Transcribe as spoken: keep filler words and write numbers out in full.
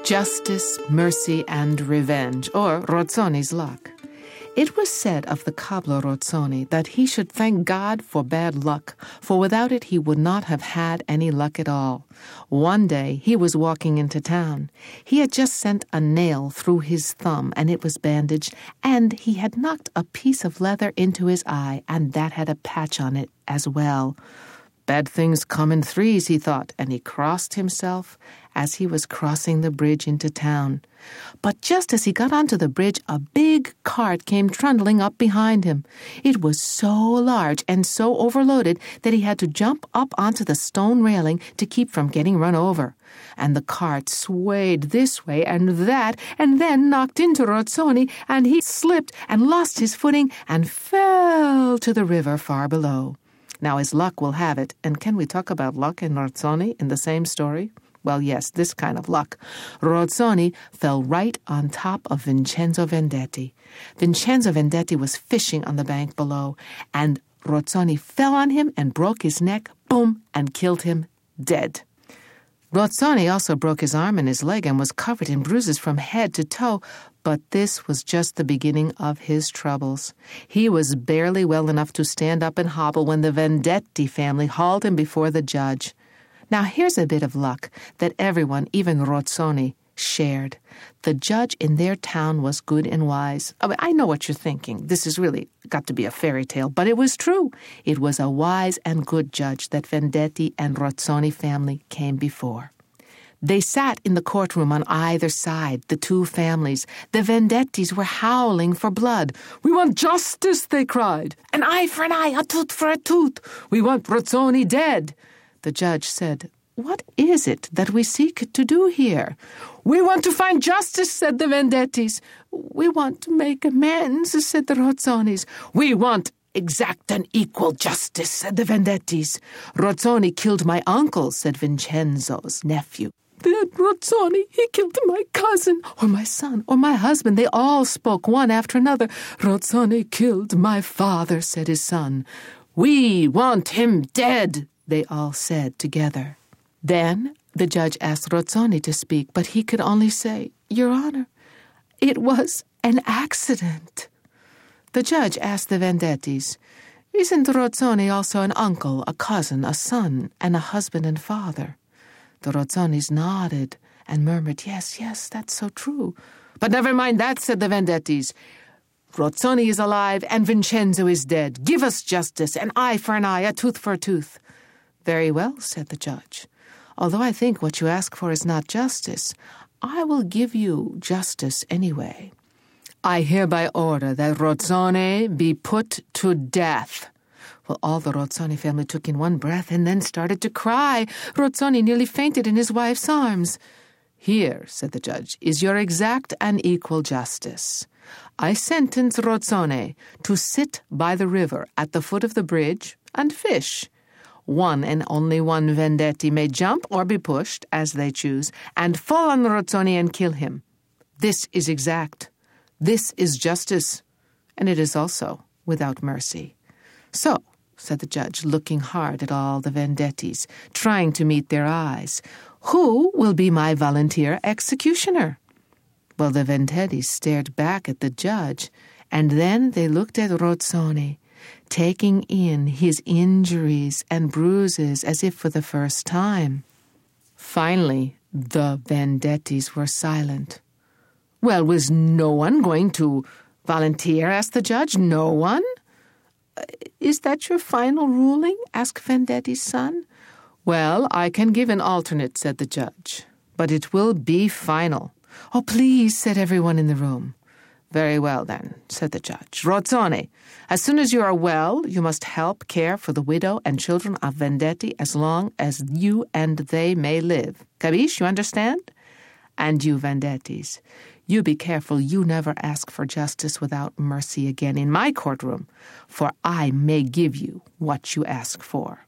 Justice, mercy, and revenge, or Rozzoni's luck. It was said of the cobbler Rozzoni that he should thank God for bad luck, for without it he would not have had any luck at all. One day he was walking into town. He had just sent a nail through his thumb, and it was bandaged, and he had knocked a piece of leather into his eye, and that had a patch on it as well. Bad things come in threes, he thought, and he crossed himself as he was crossing the bridge into town. But just as he got onto the bridge, a big cart came trundling up behind him. It was so large and so overloaded that he had to jump up onto the stone railing to keep from getting run over. And the cart swayed this way and that, and then knocked into Rozzoni, and he slipped and lost his footing and fell to the river far below. Now, as luck will have it, and can we talk about luck and Rozzoni in the same story? Well, yes, this kind of luck. Rozzoni fell right on top of Vincenzo Vendetti. Vincenzo Vendetti was fishing on the bank below, and Rozzoni fell on him and broke his neck, boom, and killed him dead. Rozzoni also broke his arm and his leg and was covered in bruises from head to toe, but this was just the beginning of his troubles. He was barely well enough to stand up and hobble when the Vendetti family hauled him before the judge. Now here's a bit of luck that everyone, even Rozzoni, shared. The judge in their town was good and wise. I mean, I know what you're thinking. This has really got to be a fairy tale, but it was true. It was a wise and good judge that Vendetti and Rozzoni family came before. They sat in the courtroom on either side, the two families. The Vendettis were howling for blood. "We want justice," they cried. "An eye for an eye, a tooth for a tooth. We want Rozzoni dead." The judge said, "What is it that we seek to do here?" "We want to find justice," said the Vendettis. "We want to make amends," said the Rozzonis. "We want exact and equal justice," said the Vendettis. "Rozzoni killed my uncle," said Vincenzo's nephew. "Then Rozzoni, he killed my cousin, or my son, or my husband." They all spoke one after another. "Rozzoni killed my father," said his son. "We want him dead," they all said together. Then the judge asked Rozzoni to speak, but he could only say, "Your Honor, it was an accident." The judge asked the Vendettis, "Isn't Rozzoni also an uncle, a cousin, a son, and a husband and father?" The Rozzonis nodded and murmured, "Yes, yes, that's so true." "But never mind that," said the Vendettis. "Rozzoni is alive and Vincenzo is dead. Give us justice, an eye for an eye, a tooth for a tooth." "Very well," said the judge. "Although I think what you ask for is not justice, I will give you justice anyway. I hereby order that Rozzoni be put to death." Well, all the Rozzoni family took in one breath and then started to cry. Rozzoni nearly fainted in his wife's arms. "Here," said the judge, "is your exact and equal justice. I sentence Rozzoni to sit by the river at the foot of the bridge and fish. One and only one Vendetti may jump or be pushed, as they choose, and fall on Rozzoni and kill him. This is exact. This is justice. And it is also without mercy. So," said the judge, looking hard at all the Vendettis, trying to meet their eyes, "who will be my volunteer executioner?" Well, the Vendettis stared back at the judge, and then they looked at Rozzoni, taking in his injuries and bruises as if for the first time. Finally, the Vendettis were silent. "Well, was no one going to volunteer?" asked the judge. "No one?" "Is that your final ruling?" asked Vendetti's son. "Well, I can give an alternate," said the judge, "but it will be final." "Oh, please," said everyone in the room. "Very well, then," said the judge. "Rozzoni, as soon as you are well, you must help care for the widow and children of Vendetti as long as you and they may live. Capisce? You understand? And you, Vendettis, you be careful you never ask for justice without mercy again in my courtroom, for I may give you what you ask for."